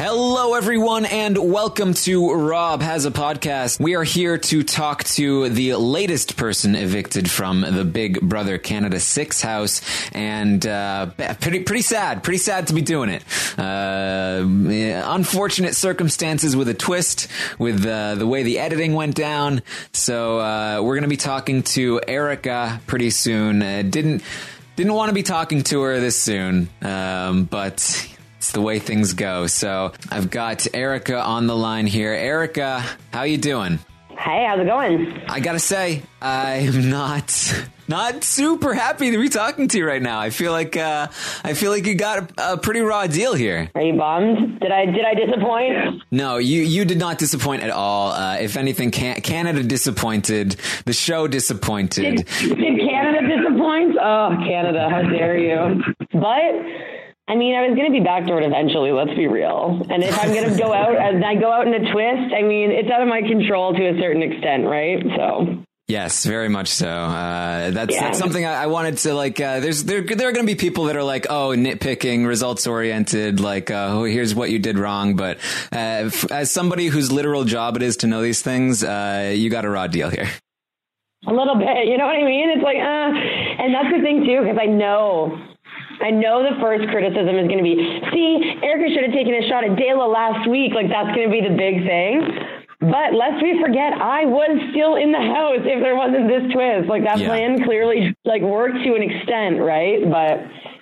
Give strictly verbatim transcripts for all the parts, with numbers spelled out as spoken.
Hello, everyone, and welcome to Rob Has a Podcast. We are here to talk to the latest person evicted from the Big Brother Canada six house, and uh, pretty pretty sad, pretty sad to be doing it. Uh, unfortunate circumstances with a twist, with uh, the way the editing went down. So uh, we're going to be talking to Erica pretty soon. Uh, didn't didn't want to be talking to her this soon, um, but it's the way things go. So I've got Erica on the line here. Erica, how you doing? Hey, how's it going? I gotta say, I'm not not super happy to be talking to you right now. I feel like uh, I feel like you got a, a pretty raw deal here. Are you bummed? Did I did I disappoint? No, you you did not disappoint at all. Uh, if anything, can, Canada disappointed. The show disappointed. Did, did Canada disappoint? Oh, Canada, how dare you? But I mean, I was going to be backdoored eventually, let's be real. And if I'm going to go out and I go out in a twist, I mean, it's out of my control to a certain extent, right? So. Yes, very much so. Uh, that's, yeah. that's something I, I wanted to like, uh, there's, there, there are going to be people that are like, oh, nitpicking, results oriented, like, uh, oh, here's what you did wrong. But, uh, f- as somebody whose literal job it is to know these things, uh, you got a raw deal here. A little bit, you know what I mean? It's like, uh, and that's the thing too, because I know, I know the first criticism is going to be, see, Erica should have taken a shot at Dela last week. Like, that's going to be the big thing. But lest we forget, I was still in the house if there wasn't this twist. Like, that yeah. plan clearly, like, worked to an extent, right? But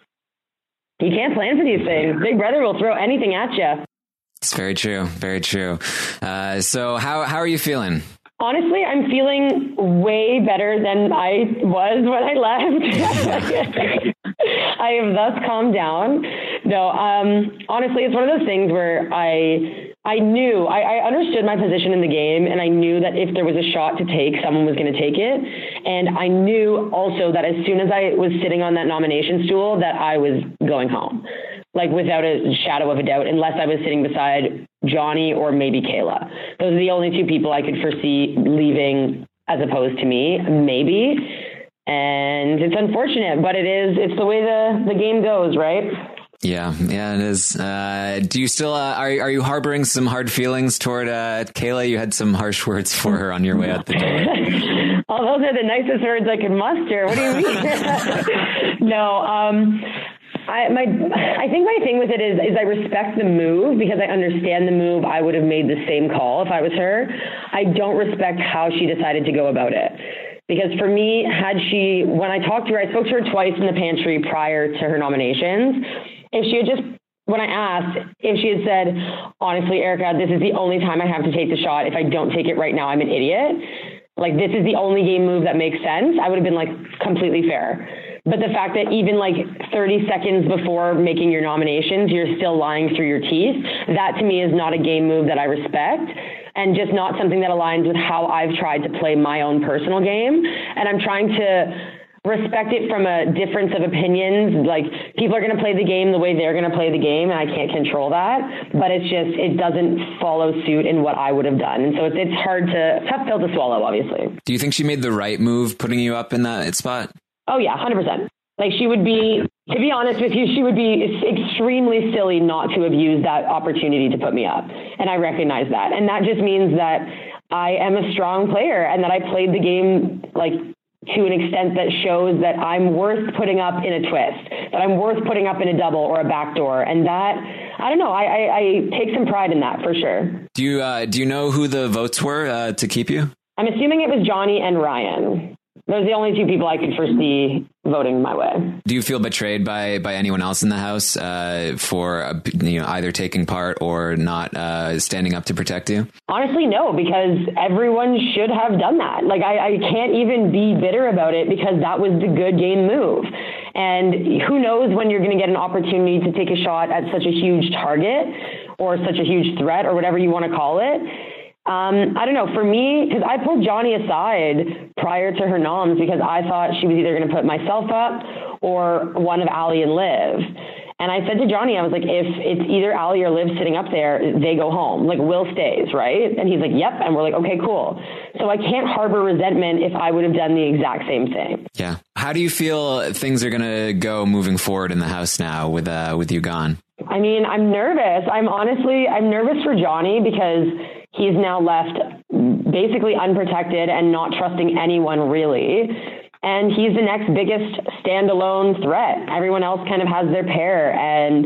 you can't plan for these things. Big Brother will throw anything at you. It's very true. Very true. Uh, so how how are you feeling? Honestly, I'm feeling way better than I was when I left. I have thus calmed down. No, um, honestly, it's one of those things where I I knew, I, I understood my position in the game, and I knew that if there was a shot to take, someone was going to take it. And I knew also that as soon as I was sitting on that nomination stool, that I was going home, like without a shadow of a doubt, unless I was sitting beside Johnny or maybe Kayla. Those are the only two people I could foresee leaving as opposed to me, maybe. And it's unfortunate, but it is, it's the way the, the game goes, right? Yeah, yeah, it is. Uh, do you still, uh, are, are you harboring some hard feelings toward uh, Kayla? You had some harsh words for her on your way out the door. Oh, those are the nicest words I could muster. What do you mean? No, um, I, my, I think my thing with it is, is I respect the move because I understand the move. I would have made the same call if I was her. I don't respect how she decided to go about it. Because for me, had she, when I talked to her, I spoke to her twice in the pantry prior to her nominations. If she had just, when I asked, if she had said, honestly, Erica, this is the only time I have to take the shot. If I don't take it right now, I'm an idiot. Like, this is the only game move that makes sense. I would have been like completely fair. But the fact that even like thirty seconds before making your nominations, you're still lying through your teeth, that to me is not a game move that I respect, and just not something that aligns with how I've tried to play my own personal game. And I'm trying to respect it from a difference of opinions. Like, people are going to play the game the way they're going to play the game, and I can't control that. But it's just, it doesn't follow suit in what I would have done. And so it's, it's hard to, tough pill to swallow, obviously. Do you think she made the right move putting you up in that spot? Oh, yeah, one hundred percent. Like, she would be, to be honest with you, she would be extremely silly not to have used that opportunity to put me up. And I recognize that. And that just means that I am a strong player and that I played the game, like, to an extent that shows that I'm worth putting up in a twist, that I'm worth putting up in a double or a backdoor. And that, I don't know, I, I, I take some pride in that for sure. Do you, uh, do you know who the votes were uh, to keep you? I'm assuming it was Johnny and Ryan. Those are the only two people I could foresee voting my way. Do you feel betrayed by, by anyone else in the house uh, for uh, you know either taking part or not uh, standing up to protect you? Honestly, no, because everyone should have done that. Like, I, I can't even be bitter about it because that was the good game move. And who knows when you're going to get an opportunity to take a shot at such a huge target or such a huge threat or whatever you want to call it. Um, I don't know, for me, because I pulled Johnny aside prior to her noms because I thought she was either going to put myself up or one of Ali and Liv. And I said to Johnny, I was like, if it's either Ali or Liv sitting up there, they go home. Like, Will stays, right? And he's like, yep. And we're like, okay, cool. So I can't harbor resentment if I would have done the exact same thing. Yeah. How do you feel things are going to go moving forward in the house now with uh, with you gone? I mean, I'm nervous. I'm honestly, I'm nervous for Johnny because he's now left basically unprotected and not trusting anyone really. And he's the next biggest standalone threat. Everyone else kind of has their pair. And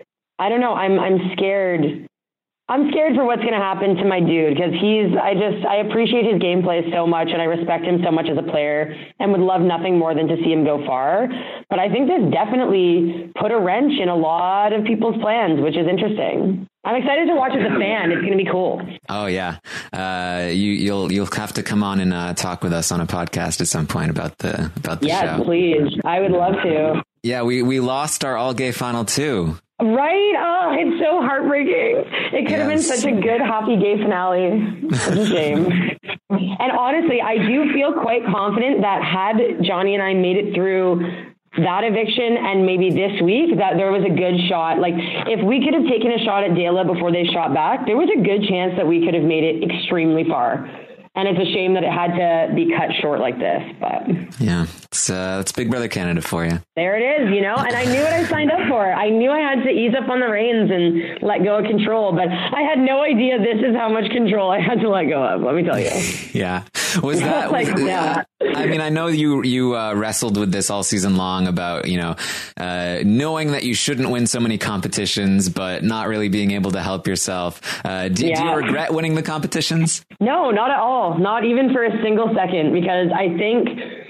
I don't know, I'm I'm scared. I'm scared for what's going to happen to my dude because he's, I just, I appreciate his gameplay so much and I respect him so much as a player and would love nothing more than to see him go far. But I think this definitely put a wrench in a lot of people's plans, which is interesting. I'm excited to watch as a fan. It's going to be cool. Oh yeah, uh, you, you'll you'll have to come on and uh, talk with us on a podcast at some point about the about the yes, show. Yes, please. I would love to. Yeah, we we lost our all gay final too. Right? Oh, it's so heartbreaking. It could yes. have been such a good hockey gay finale. It's a shame. And honestly, I do feel quite confident that had Johnny and I made it through that eviction and maybe this week, that there was a good shot. Like, if we could have taken a shot at Dela before they shot back, there was a good chance that we could have made it extremely far. And it's a shame that it had to be cut short like this, but yeah, it's uh, it's Big Brother Canada for you. There it is, you know, and I knew what I signed up for. I knew I had to ease up on the reins and let go of control, but I had no idea this is how much control I had to let go of. Let me tell you. Yeah, was that? like, was, yeah. I mean, I know you you uh, wrestled with this all season long about, you know, uh, knowing that you shouldn't win so many competitions, but not really being able to help yourself. Uh, do, yeah. do you regret winning the competitions? No, not at all. Not even for a single second, because I think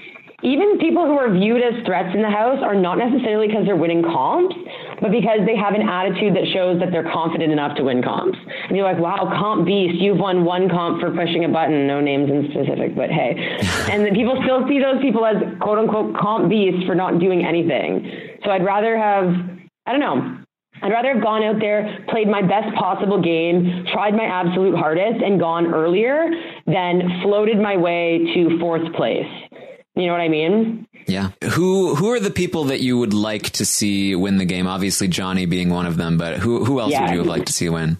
even people who are viewed as threats in the house are not necessarily because they're winning comps, but because they have an attitude that shows that they're confident enough to win comps. And you're like, wow, comp beast, you've won one comp for pushing a button, no names in specific, but hey. And then people still see those people as quote unquote comp beasts for not doing anything. So I'd rather have, I don't know, I'd rather have gone out there, played my best possible game, tried my absolute hardest, and gone earlier than floated my way to fourth place. You know what I mean? Yeah. Who who are the people that you would like to see win the game? Obviously, Johnny being one of them, but who who else yeah. would you have liked to see win?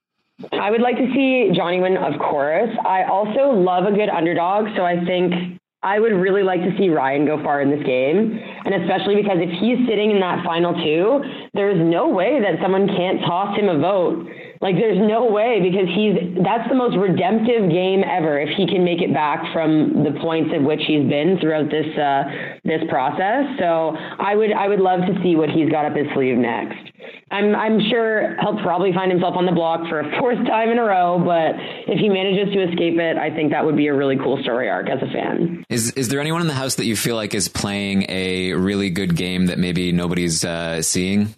I would like to see Johnny win, of course. I also love a good underdog, so I think I would really like to see Ryan go far in this game, and especially because if he's sitting in that final two, there's no way that someone can't toss him a vote. Like, there's no way, because he's that's the most redemptive game ever if he can make it back from the points at which he's been throughout this uh, this process. So I would I would love to see what he's got up his sleeve next. I'm I'm sure he'll probably find himself on the block for a fourth time in a row, but if he manages to escape it, I think that would be a really cool story arc as a fan. Is is there anyone in the house that you feel like is playing a really good game that maybe nobody's uh, seeing?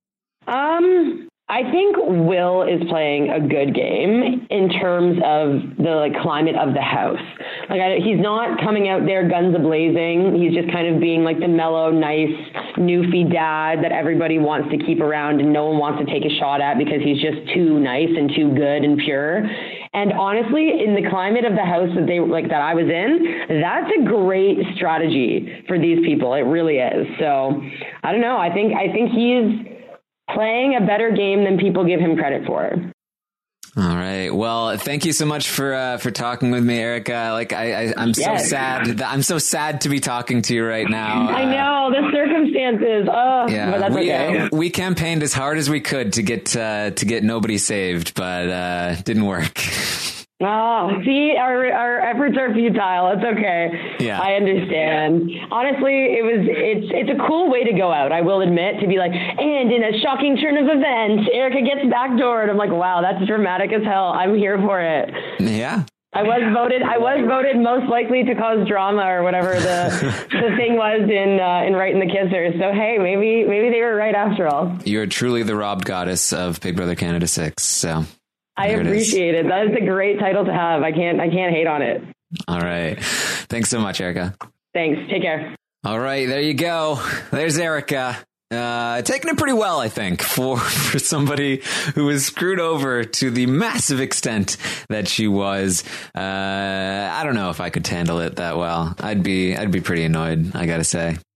Um. I think Will is playing a good game in terms of the like climate of the house. Like I, he's not coming out there guns a-blazing. He's just kind of being like the mellow, nice, newfie dad that everybody wants to keep around and no one wants to take a shot at because he's just too nice and too good and pure. And honestly, in the climate of the house that they like that I was in, that's a great strategy for these people. It really is. So I don't know. I think I think he's playing a better game than people give him credit for. All right. Well, thank you so much for uh, for talking with me, Erica. Like I, I I'm yes. so sad. That, I'm so sad to be talking to you right now. I know the circumstances. Oh, yeah. But that's we, okay. uh, we campaigned as hard as we could to get uh, to get nobody saved, but uh, didn't work. Oh, see, our our efforts are futile. It's okay. Yeah, I understand. Honestly, it was it's it's a cool way to go out. I will admit, to be like, and in a shocking turn of events, Erica gets backdoored. I'm like, wow, that's dramatic as hell. I'm here for it. Yeah. I was voted. I was voted most likely to cause drama or whatever the the thing was in uh, in Right in the Kisser. So hey, maybe maybe they were right after all. You're truly the Rob Goddess of Big Brother Canada six. So. I appreciate it. That is a great title to have. I can't I can't hate on it. All right. Thanks so much, Erica. Thanks. Take care. All right. There you go. There's Erica. Uh, taking it pretty well, I think, for, for somebody who was screwed over to the massive extent that she was. Uh, I don't know if I could handle it that well. I'd be I'd be pretty annoyed, I gotta say.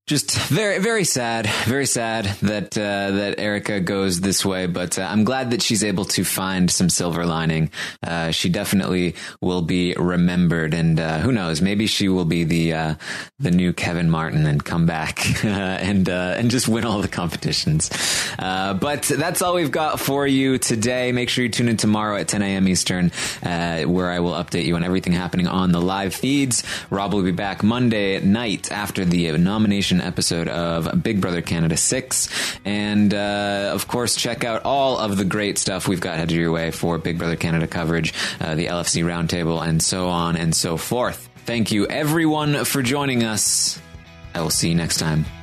Just very, very sad, very sad that uh, that Erica goes this way. But uh, I'm glad that she's able to find some silver lining. Uh, she definitely will be remembered, and uh, who knows? Maybe she will be the uh, the new Kevin Martin and come back uh, and uh, and just win all the competitions. Uh, but that's all we've got for you today. Make sure you tune in tomorrow at ten a.m. Eastern, uh, where I will update you on everything happening on the live feeds. Rob will be back Monday night after the nomination episode of Big Brother Canada six, and uh, of course check out all of the great stuff we've got headed your way for Big Brother Canada coverage, uh, the L F C Roundtable, and so on and so forth. Thank you everyone for joining us. I will see you next time.